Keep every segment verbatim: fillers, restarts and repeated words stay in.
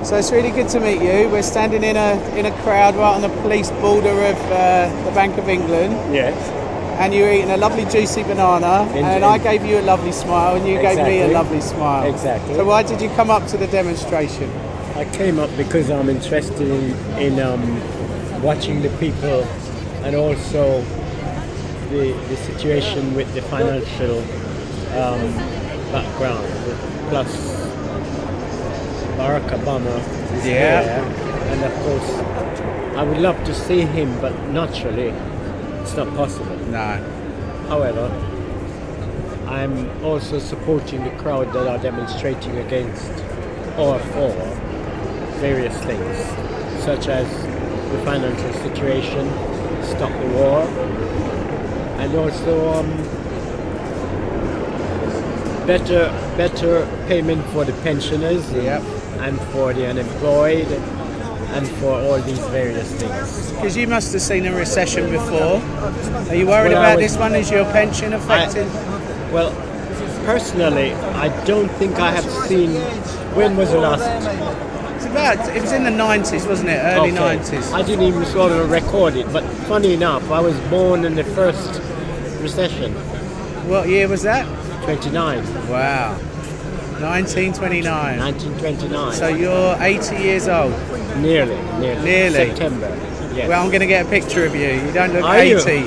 So it's really good to meet you. We're standing in a in a crowd right on the police border of uh, the Bank of England. Yes. And you're eating a lovely juicy banana, In- and in- I gave you a lovely smile, and you gave me a Exactly. lovely smile. Exactly. So why did you come up to the demonstration? I came up because I'm interested in, in um, watching the people and also the, the situation with the financial um, background. Plus, Barack Obama is Yeah. there, and of course, I would love to see him, but naturally, it's not possible. No. However, I'm also supporting the crowd that are demonstrating against or for various things, such as the financial situation, stop the war, and also um, better better payment for the pensioners and, Yep. and for the unemployed and for all these various things. Because you must have seen a recession before. Are you worried Well, I about was- this one? Is your pension affected? Well, personally, I don't think I have seen. When was the last? It's about, it was in the nineties, wasn't it? Early Okay. nineties. I didn't even sort of record it, but funny enough, I was born in the first recession, What year was that? twenty-nine, Wow. nineteen twenty-nine. nineteen twenty-nine. So you're eighty years old. nearly, nearly, Nearly. September. Yes. Well, I'm going to get a picture of you. You don't look Are you? eighty.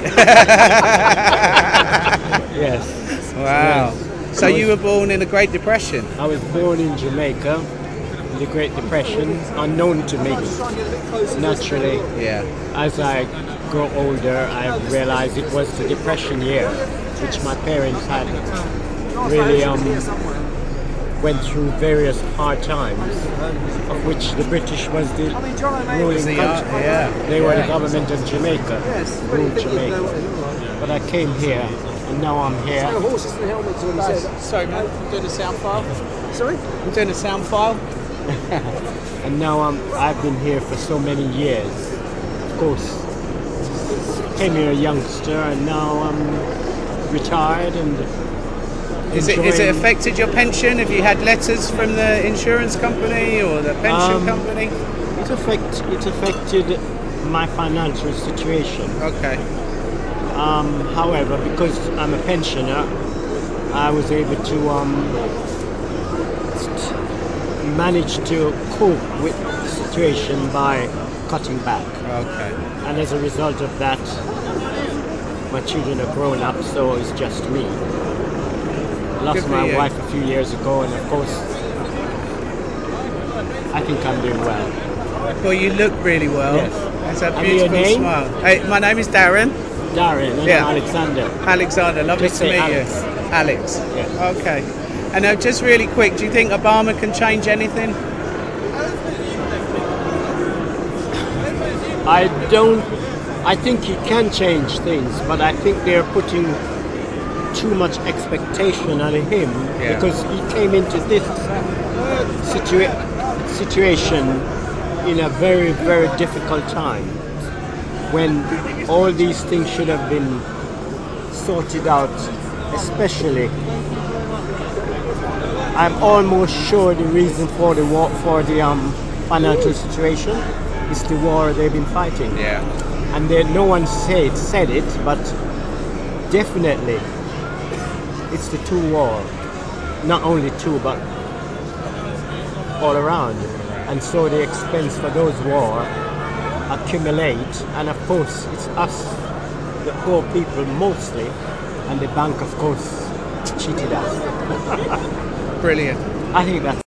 Yes. Wow. So you were born in the Great Depression. I was born in Jamaica, in the Great Depression, unknown to me. Naturally, Yeah. as I grow older, I realized it was the Depression year, which my parents had really um, went through various hard times, of which the British was the ruling The, country. uh, yeah. They were Yeah. the government of Jamaica, ruled Jamaica. But I came here, and now I'm here. Sorry, man. I'm doing a sound file. Sorry? I'm doing a sound file. And now I'm, I've been here for so many years. Of course, came here a youngster, and now I'm retired and Is it, is it enjoying- affected your pension? Have you had letters from the insurance company or the pension Um, company? It affect it affected my financial situation. Okay. Um, however, because I'm a pensioner, I was able to um, st- manage to cope with the situation by cutting back. Okay. And as a result of that, my children are grown up, so it's just me. I lost Good for my you. wife a few years ago, and of course, I think I'm doing well. Well, you look really well. Yes. That's a And your beautiful name? smile. Hey, my name is Darren. Darren and Yeah. Alexander. Alexander, lovely Just to say meet Alex. you. Alex. Yes. Okay. And uh, just really quick, do you think Obama can change anything? I don't. I think he can change things, but I think they're putting too much expectation on him Yeah. because he came into this situa- situation in a very, very difficult time when all these things should have been sorted out, especially. I'm almost sure the reason for the war, for the um, financial situation is the war they've been fighting. Yeah. And there, no one said said it, but definitely it's the two war. Not only two, but all around. And so the expense for those war accumulate, and of course it's us, the poor people mostly, and the bank of course cheated us. Brilliant. I think that's